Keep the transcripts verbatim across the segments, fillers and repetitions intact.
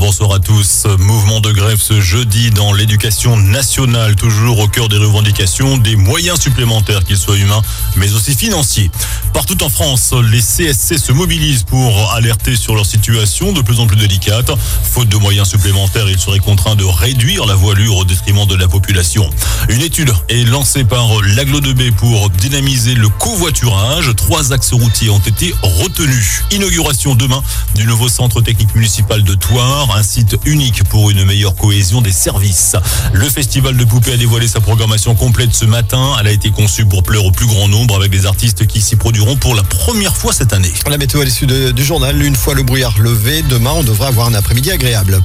bonsoir à tous. Mouvement de grève ce jeudi dans l'éducation nationale, toujours au cœur des revendications, des moyens supplémentaires, qu'ils soient humains, mais aussi financiers. Partout en France, les C S C se mobilisent pour alerter sur leur situation de plus en plus délicate. Faute de moyens supplémentaires, ils seraient contraints de réduire la voilure au détriment de la population. Une étude est lancée par l'A G L O deux B pour dynamiser le covoiturage. Trois axes routiers ont été retenus. Inauguration demain du nouveau centre technique municipal de Thouars, un site unique pour une meilleure cohésion des services. Le festival de poupées a dévoilé sa programmation complète ce matin. Elle a été conçue pour plaire au plus grand nombre avec des artistes qui s'y produiront pour la première fois cette année. La météo à l'issue de, du journal, une fois le brouillard levé, demain on devrait avoir un après-midi agréable.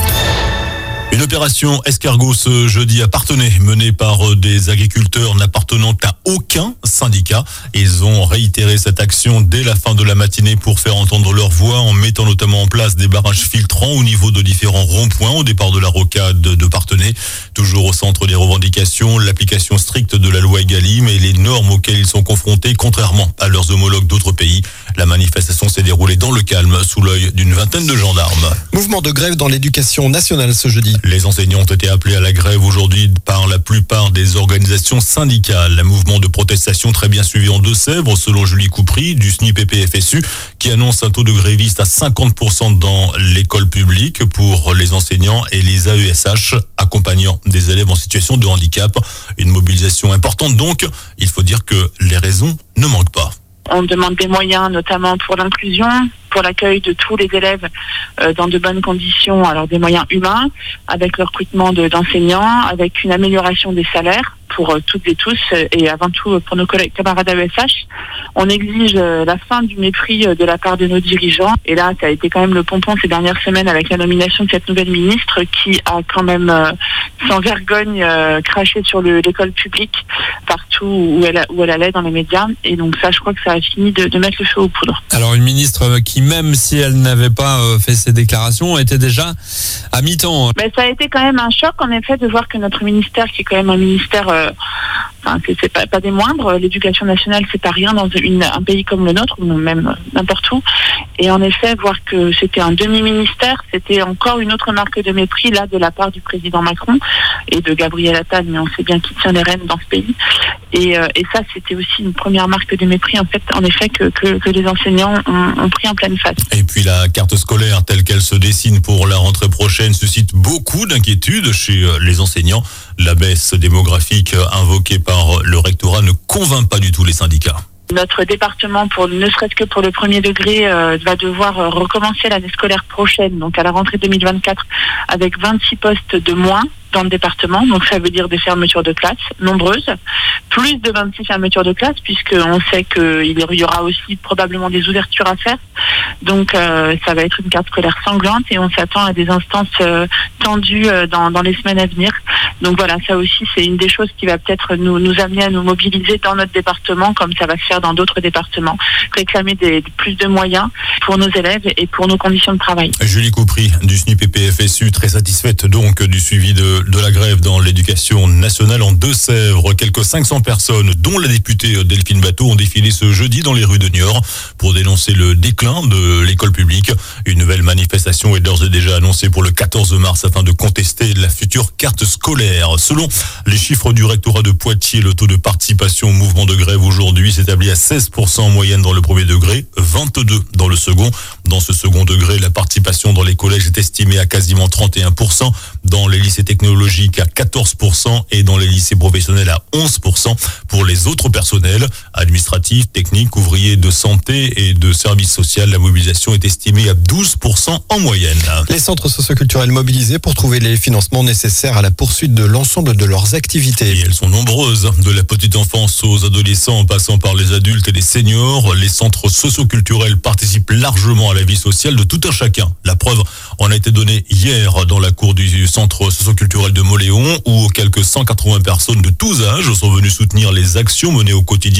Une opération escargot ce jeudi à Parthenay, menée par des agriculteurs n'appartenant à aucun syndicat. Ils ont réitéré cette action dès la fin de la matinée pour faire entendre leur voix en mettant notamment en place des barrages filtrants au niveau de différents ronds-points au départ de la rocade de Parthenay. Toujours au centre des revendications, l'application stricte de la loi Egalim et les normes auxquelles ils sont confrontés, contrairement à leurs homologues d'autres pays. La manifestation s'est déroulée dans le calme, sous l'œil d'une vingtaine de gendarmes. Mouvement de grève dans l'éducation nationale ce jeudi. Les enseignants ont été appelés à la grève aujourd'hui par la plupart des organisations syndicales. Un mouvement de protestation très bien suivi en Deux-Sèvres, selon Julie Coupry du S N I P P F S U, qui annonce un taux de grévistes à cinquante pour cent dans l'école publique pour les enseignants et les A E S H accompagnant des élèves en situation de handicap. Une mobilisation importante donc. Il faut dire que les raisons ne manquent pas. On demande des moyens, notamment pour l'inclusion, pour l'accueil de tous les élèves euh, dans de bonnes conditions, alors des moyens humains, avec le recrutement de, d'enseignants, avec une amélioration des salaires pour euh, toutes et tous, et avant tout pour nos collègues camarades A E S H. On exige euh, la fin du mépris euh, de la part de nos dirigeants. Et là, ça a été quand même le pompon ces dernières semaines avec la nomination de cette nouvelle ministre qui a quand même, euh, sans vergogne, euh, craché sur le, l'école publique partout où elle, où elle allait dans les médias. Et donc ça, je crois que ça a fini de, de mettre le feu aux poudres. Alors une ministre qui, même si elle n'avait pas fait ses déclarations, était déjà à mi-temps. Mais ça a été quand même un choc, en effet, de voir que notre ministère, qui est quand même un ministère... Euh, Enfin, c'est, c'est pas, pas des moindres. L'éducation nationale, c'est pas rien dans une, un pays comme le nôtre, ou même n'importe où. Et en effet, voir que c'était un demi-ministère, c'était encore une autre marque de mépris, là, de la part du président Macron et de Gabriel Attal, mais on sait bien qui tient les rênes dans ce pays. Et, euh, et ça, c'était aussi une première marque de mépris, en fait, en effet, que, que, que les enseignants ont, ont pris en pleine face. Et puis la carte scolaire, telle qu'elle se dessine pour la rentrée prochaine, suscite beaucoup d'inquiétudes chez les enseignants. La baisse démographique invoquée par le rectorat ne convainc pas du tout les syndicats. Notre département, pour ne serait-ce que pour le premier degré, euh, va devoir euh, recommencer l'année scolaire prochaine, donc à la rentrée deux mille vingt-quatre, avec vingt-six postes de moins dans le département. Donc ça veut dire des fermetures de classes nombreuses, plus de vingt-six fermetures de classes, puisqu'on sait qu'il y aura aussi probablement des ouvertures à faire. Donc euh, ça va être une carte scolaire sanglante et on s'attend à des instances euh, tendues euh, dans, dans les semaines à venir. Donc voilà, ça aussi c'est une des choses qui va peut-être nous, nous amener à nous mobiliser dans notre département, comme ça va se faire dans d'autres départements, réclamer des, plus de moyens pour nos élèves et pour nos conditions de travail. Julie Coupry du S N I P P F S U, très satisfaite donc du suivi de, de la grève dans l'éducation nationale en Deux-Sèvres. Quelques cinq cents personnes, dont la députée Delphine Batho, ont défilé ce jeudi dans les rues de Niort pour dénoncer le déclin de l'école publique. Une nouvelle manifestation est d'ores et déjà annoncée pour le quatorze mars afin de contester la future carte scolaire. Selon les chiffres du rectorat de Poitiers, le taux de participation au mouvement de grève aujourd'hui s'établit à seize pour cent en moyenne dans le premier degré, vingt-deux pour cent dans le second. Dans ce second degré, la participation dans les collèges est estimée à quasiment trente et un pour cent, dans les lycées technologiques à quatorze pour cent et dans les lycées professionnels à onze pour cent. Pour les autres personnels, administratifs, techniques, ouvriers de santé et de services sociaux, la mobilisation est estimée à douze pour cent en moyenne. Les centres socioculturels mobilisés pour trouver les financements nécessaires à la poursuite de l'ensemble de leurs activités. Et elles sont nombreuses, de la petite enfance aux adolescents en passant par les adultes et les seniors. Les centres socioculturels participent largement à la vie sociale de tout un chacun. La preuve en a été donnée hier dans la cour du centre socioculturel de Mauléon, où quelques cent quatre-vingts personnes de tous âges sont venues soutenir les actions menées au quotidien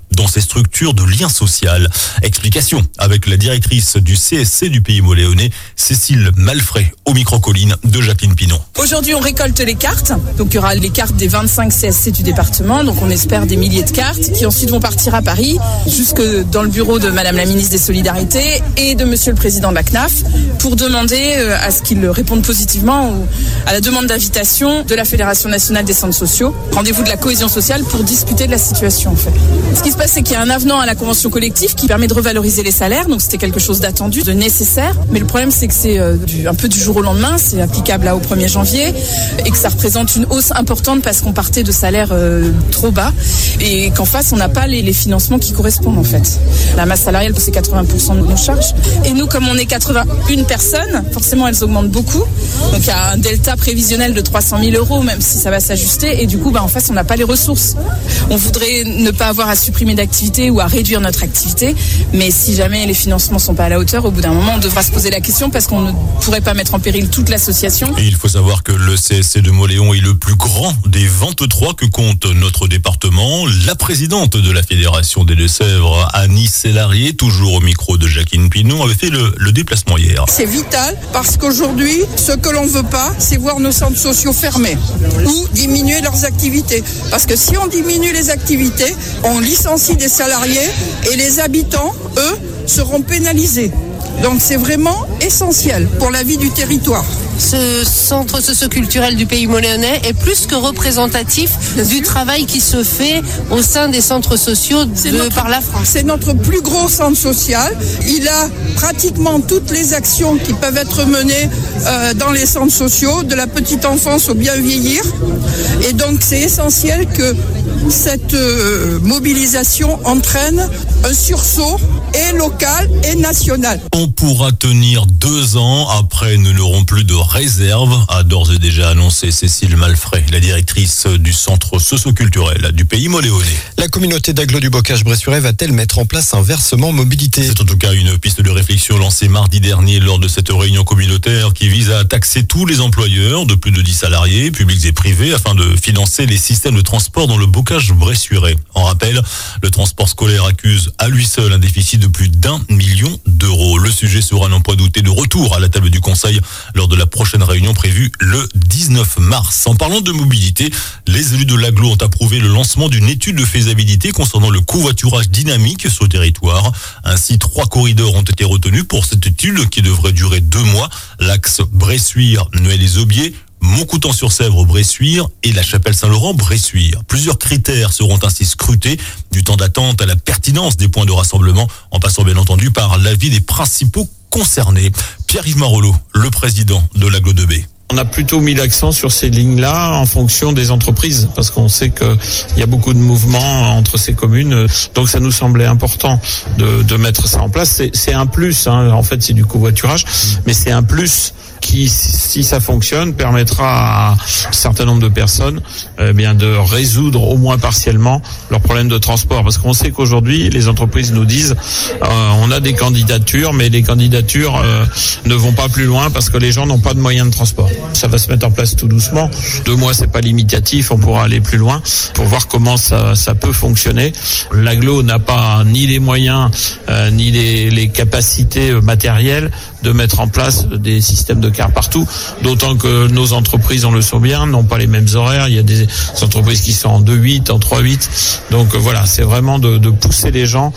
dans ces structures de lien social. Explication avec la directrice du C S C du Pays Moléonais, Cécile Malfray, au micro-colline de Jacqueline Pinon. Aujourd'hui, on récolte les cartes. Donc, il y aura les cartes des vingt-cinq C S C du département. Donc, on espère des milliers de cartes qui ensuite vont partir à Paris, jusque dans le bureau de Madame la ministre des Solidarités et de Monsieur le Président de la C N A F, pour demander à ce qu'ils répondent positivement à la demande d'invitation de la Fédération nationale des centres sociaux. Rendez-vous de la cohésion sociale pour discuter de la situation, en fait. Ce qui se passe, c'est qu'il y a un avenant à la convention collective qui permet de revaloriser les salaires. Donc, c'était quelque chose d'attendu, de nécessaire. Mais le problème, c'est que c'est euh, du, un peu du jour au lendemain. C'est applicable là au premier janvier et que ça représente une hausse importante parce qu'on partait de salaires euh, trop bas et qu'en face, on n'a pas les, les financements qui correspondent, en fait. La masse salariale, c'est quatre-vingts pour cent de nos charges. Et nous, comme on est quatre-vingt-une personnes, forcément, elles augmentent beaucoup. Donc, il y a un delta prévisionnel de trois cent mille euros, même si ça va s'ajuster. Et du coup, bah, en face, on n'a pas les ressources. On voudrait ne pas avoir à supprimer d'activité ou à réduire notre activité. Mais si jamais les financements sont pas à la hauteur, au bout d'un moment, on devra se poser la question parce qu'on ne pourrait pas mettre en péril toute l'association. Et il faut savoir que le C S C de Mauléon est le plus grand des vingt-trois que compte notre département. La présidente de la Fédération des Deux-Sèvres, Annie Sellarié, toujours au micro de Jacqueline Pinon, avait fait le, le déplacement hier. C'est vital parce qu'aujourd'hui, ce que l'on veut pas, c'est voir nos centres sociaux fermés ou diminuer leurs activités. Parce que si on diminue les activités, on licencie des salariés et les habitants, eux, seront pénalisés. Donc c'est vraiment essentiel pour la vie du territoire. Ce centre socio-culturel du Pays Moléonais est plus que représentatif du travail qui se fait au sein des centres sociaux de notre, par la France. C'est notre plus gros centre social. Il a pratiquement toutes les actions qui peuvent être menées euh, dans les centres sociaux, de la petite enfance au bien vieillir. Et donc c'est essentiel que cette euh, mobilisation entraîne un sursaut et local et national. On pourra tenir deux ans. Après, nous n'aurons plus de réserve, a d'ores et déjà annoncé Cécile Malfray, la directrice du centre socio-culturel du Pays Moléonais. La communauté d'agglo du Bocage-Bressuret va-t-elle mettre en place un versement mobilité ? C'est en tout cas une piste de réflexion lancée mardi dernier lors de cette réunion communautaire qui vise à taxer tous les employeurs de plus de dix salariés, publics et privés, afin de financer les systèmes de transport dans le Bocage-Bressuret. En rappel, le transport scolaire accuse à lui seul un déficit de plus d'un million d'euros. Le sujet sera n'en point douter de retour à la table du Conseil lors de la prochaine réunion prévue le dix-neuf mars. En parlant de mobilité, les élus de l'agglo ont approuvé le lancement d'une étude de faisabilité concernant le covoiturage dynamique sur le territoire. Ainsi, trois corridors ont été retenus pour cette étude qui devrait durer deux mois. L'axe Bressuire, Noël-les-Aubiers, Montcoutan-sur-Sèvre, Bressuire et la Chapelle-Saint-Laurent, Bressuire. Plusieurs critères seront ainsi scrutés, du temps d'attente à la pertinence des points de rassemblement, en passant bien entendu par l'avis des principaux concernés. Pierre-Yves Marolleau, le président de l'agglo de B. On a plutôt mis l'accent sur ces lignes-là en fonction des entreprises, parce qu'on sait qu'il y a beaucoup de mouvements entre ces communes, donc ça nous semblait important de, de mettre ça en place. C'est, c'est un plus, hein. En fait c'est du covoiturage, mais c'est un plus qui, si ça fonctionne, permettra à un certain nombre de personnes eh bien de résoudre au moins partiellement leurs problèmes de transport. Parce qu'on sait qu'aujourd'hui, les entreprises nous disent euh, on a des candidatures, mais les candidatures euh, ne vont pas plus loin parce que les gens n'ont pas de moyens de transport. Ça va se mettre en place tout doucement. Deux mois, c'est pas limitatif, on pourra aller plus loin pour voir comment ça, ça peut fonctionner. L'agglo n'a pas ni les moyens, euh, ni les, les capacités matérielles de mettre en place des systèmes de cars partout, d'autant que nos entreprises, on le sait bien, n'ont pas les mêmes horaires. Il y a des entreprises qui sont en deux huit, en trois huit. Donc voilà, c'est vraiment de, de pousser les gens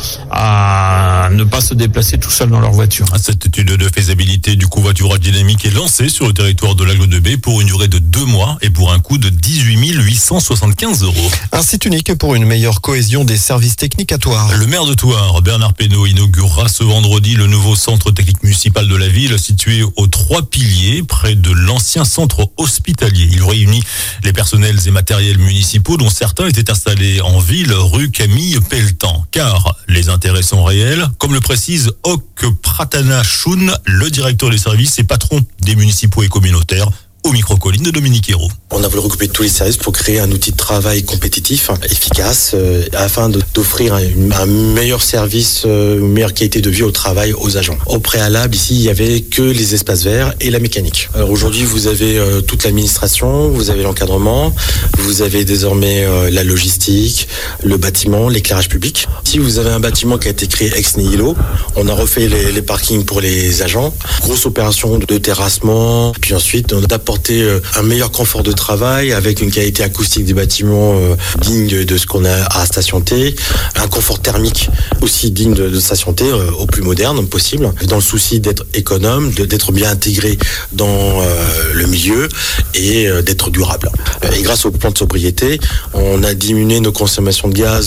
à ne pas se déplacer tout seuls dans leur voiture. Cette étude de faisabilité du covoiturage dynamique est lancée sur le territoire de l'agglo de B pour une durée de deux mois et pour un coût de dix-huit mille huit cent soixante-quinze euros. Un site unique pour une meilleure cohésion des services techniques à Thouars. Le maire de Thouars, Bernard Pénaud, inaugurera ce vendredi le nouveau centre technique municipal de la ville situé aux Trois Piliers, près de l'ancien centre hospitalier. Il réunit les personnels et matériels municipaux dont certains étaient installés en ville, rue Camille Pelletan. Car les intérêts sont réels, comme le précise Ok Pratana Choun, le directeur des services et patron des municipaux et communautaires. au micro-colline de Dominique Hérault. On a voulu regrouper tous les services pour créer un outil de travail compétitif, efficace, euh, afin de, d'offrir un, un meilleur service, euh, une meilleure qualité de vie au travail aux agents. Au préalable, ici, il n'y avait que les espaces verts et la mécanique. Alors aujourd'hui, vous avez euh, toute l'administration, vous avez l'encadrement, vous avez désormais euh, la logistique, le bâtiment, l'éclairage public. Si vous avez un bâtiment qui a été créé ex nihilo, on a refait les, les parkings pour les agents, grosse opération de terrassement, puis ensuite on a apporté euh, un meilleur confort de travail avec une qualité acoustique des bâtiments euh, digne de ce qu'on a à Station T, un confort thermique aussi digne de, de Station T, euh, au plus moderne possible, dans le souci d'être économe, de, d'être bien intégré dans euh, le milieu et euh, d'être durable. Et grâce au plan de sobriété, on a diminué nos consommations de gaz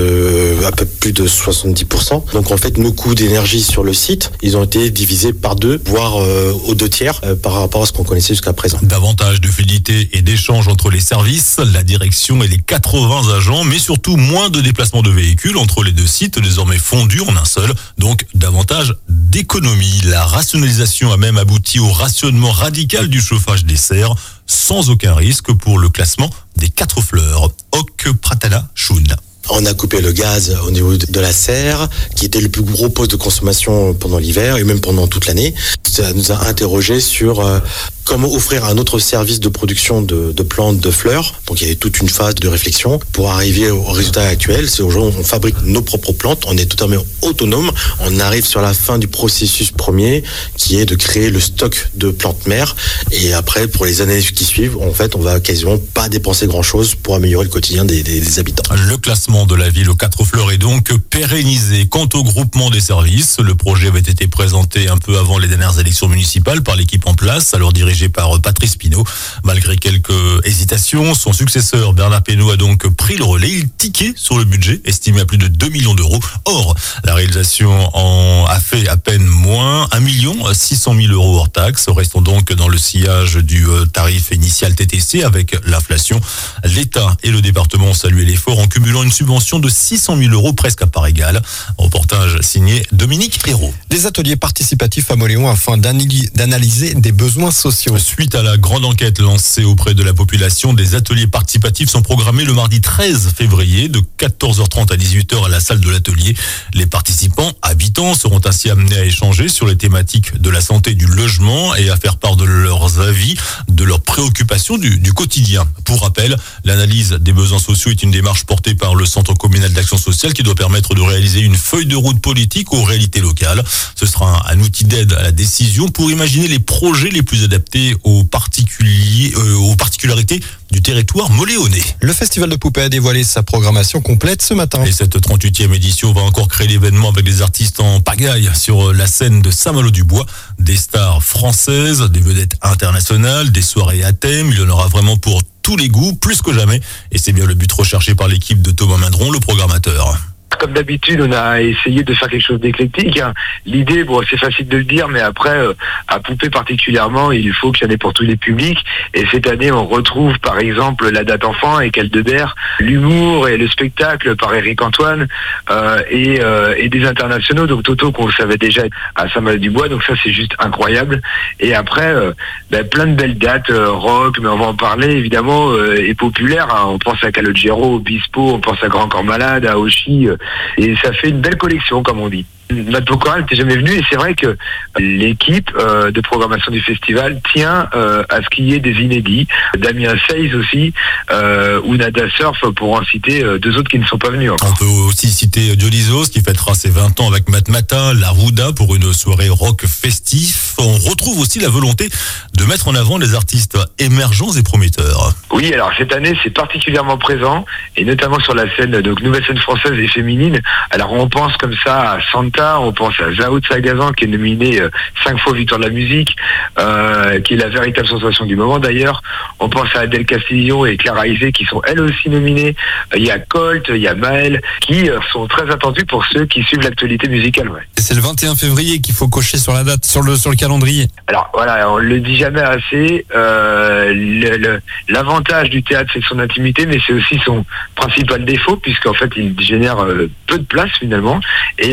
de à peu plus de soixante-dix pour cent. Donc en fait, nos coûts d'énergie sur le site, ils ont été divisés par deux, voire euh, aux deux tiers euh, par rapport à ce qu'on connaissait jusqu'à présent. Davantage de fluidité et d'échange entre les services, la direction et les quatre-vingts agents, mais surtout moins de déplacements de véhicules entre les deux sites, désormais fondus en un seul, donc davantage d'économie. La rationalisation a même abouti au rationnement radical du chauffage des serres, sans aucun risque pour le classement des quatre fleurs. Oc Pratala Choun. On a coupé le gaz au niveau de la serre, qui était le plus gros poste de consommation pendant l'hiver et même pendant toute l'année. Ça nous a interrogé sur euh, comment offrir un autre service de production de, de plantes, de fleurs. Donc il y avait toute une phase de réflexion pour arriver au résultat actuel. C'est aujourd'hui on fabrique nos propres plantes, on est totalement autonome. On arrive sur la fin du processus premier, qui est de créer le stock de plantes mères. Et après, pour les années qui suivent, en fait, on va quasiment pas dépenser grand-chose pour améliorer le quotidien des, des, des habitants. Le classement de la ville aux quatre fleurs est donc pérennisé. Quant au groupement des services, le projet avait été présenté un peu avant les dernières élections municipales par l'équipe en place, alors dirigée par Patrice Pinot. Malgré quelques hésitations, son successeur Bernard Pénaud a donc pris le relais. Il tiquait sur le budget, estimé à plus de deux millions d'euros. Or, la réalisation en a fait à peine moins, un million six cent mille euros hors taxes. Restons donc dans le sillage du tarif initial T T C avec l'inflation. L'État et le département ont salué l'effort en cumulant une subvention de six cent mille euros presque à part égale. Reportage signé Dominique Hérault. Des ateliers participatifs à Mauléon afin d'analyser des besoins sociaux. Suite à la grande enquête lancée auprès de la population, des ateliers participatifs sont programmés le mardi treize février de quatorze heures trente à dix-huit heures à la salle de l'atelier. Les participants habitants seront ainsi amenés à échanger sur les thématiques de la santé, du logement et à faire part de leurs avis, de leurs préoccupations du, du quotidien. Pour rappel, l'analyse des besoins sociaux est une démarche portée par le Centre communal d'action sociale qui doit permettre de réaliser une feuille de route politique aux réalités locales. Ce sera un, un outil d'aide à la décision pour imaginer les projets les plus adaptés aux, particuliers, euh, aux particularités du territoire moléonais. Le Festival de Poupées a dévoilé sa programmation complète ce matin. Et cette trente-huitième édition va encore créer l'événement avec des artistes en pagaille sur la scène de Saint-Malo-du-Bois. Des stars françaises, des vedettes internationales, des soirées à thème. Il y en aura vraiment pour tous les goûts, plus que jamais. Et c'est bien le but recherché par l'équipe de Thomas Mindron, le programmateur. Comme d'habitude, on a essayé de faire quelque chose d'éclectique. L'idée, bon, c'est facile de le dire, mais après, euh, à Poupée particulièrement, il faut qu'il y en ait pour tous les publics. Et cette année, on retrouve par exemple la date enfant avec Aldebert, l'humour et le spectacle par Éric Antoine euh, et, euh, et des internationaux. Donc Toto qu'on savait déjà à Saint-Malo-du-Bois. Donc ça, c'est juste incroyable. Et après, euh, ben, plein de belles dates euh, rock, mais on va en parler évidemment euh, et populaire. Hein. On pense à Calogero, Obispo, on pense à Grand Corps Malade, à Oshi. Euh, Et ça fait une belle collection, comme on dit. Notre Pokora n'était jamais venu et c'est vrai que l'équipe euh, de programmation du festival tient euh, à ce qu'il y ait des inédits. Damien Seiz aussi, euh, ou Nada Surf, pour en citer euh, deux autres qui ne sont pas venus encore. On peut aussi citer Dionysos qui fêtera ses vingt ans avec Matmata, La Rouda pour une soirée rock festif. On retrouve aussi la volonté de mettre en avant les artistes émergents et prometteurs. Oui, alors cette année c'est particulièrement présent et notamment sur la scène, donc nouvelle scène française et féminine. Alors on pense comme ça à Santa, on pense à Zao de Sagazan qui est nominé euh, cinq fois victoire de la musique, euh, qui est la véritable sensation du moment d'ailleurs. On pense à Adèle Castillo et Clara Isé qui sont elles aussi nominées. Euh, il y a Colt, il y a Maël qui euh, sont très attendus pour ceux qui suivent l'actualité musicale. Ouais. C'est le vingt et un février qu'il faut cocher sur la date, sur le sur le calendrier. Alors voilà, on le dit jamais assez. Euh, le, le, l'avantage du théâtre c'est son intimité, mais c'est aussi son principal défaut puisqu'en fait il génère euh, peu de place finalement et euh,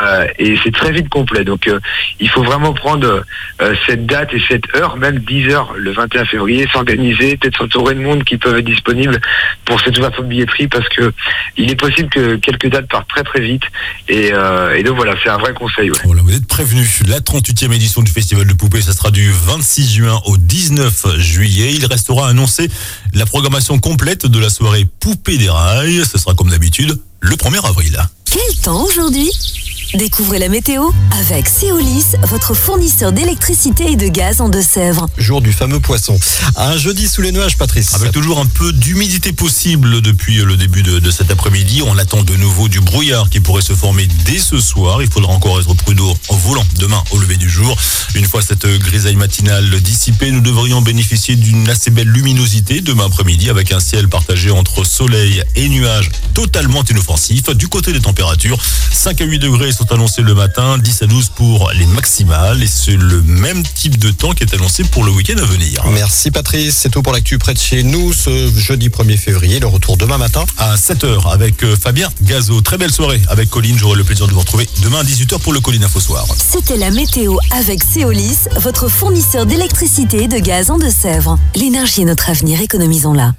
euh, et c'est très vite complet. Donc euh, il faut vraiment prendre euh, cette date et cette heure, même dix heures le vingt et un février, s'organiser, peut-être s'entourer de monde qui peuvent être disponibles pour cette ouverture de billetterie, parce que il est possible que quelques dates partent très très vite, et, euh, et donc voilà, c'est un vrai conseil. Ouais. Voilà, vous êtes prévenus. La trente-huitième édition du Festival de Poupées, ça sera du vingt-six juin au dix-neuf juillet. Il restera annoncé la programmation complète de la soirée Poupées des Rails. Ce sera comme d'habitude le premier avril. Quel temps aujourd'hui ? Découvrez la météo avec Céolis, votre fournisseur d'électricité et de gaz en Deux-Sèvres. Jour du fameux poisson. Un jeudi sous les nuages, Patrice. Avec toujours un peu d'humidité possible depuis le début de, de cet après-midi. On attend de nouveau du brouillard qui pourrait se former dès ce soir. Il faudra encore être prudent au volant demain au lever du jour. Une fois cette grisaille matinale dissipée, nous devrions bénéficier d'une assez belle luminosité demain après-midi, avec un ciel partagé entre soleil et nuages totalement inoffensif. Du côté des températures, cinq à huit degrés sont annoncés le matin, dix à douze pour les maximales, et c'est le même type de temps qui est annoncé pour le week-end à venir. Merci Patrice, c'est tout pour l'actu près de chez nous ce jeudi premier février. Le retour demain matin à sept heures avec Fabien Gazo. Très belle soirée avec Colline, j'aurai le plaisir de vous retrouver demain à dix-huit heures pour le Colline Info Soir. C'était la météo avec Céolis, votre fournisseur d'électricité et de gaz en Deux-Sèvres. L'énergie est notre avenir, économisons-la.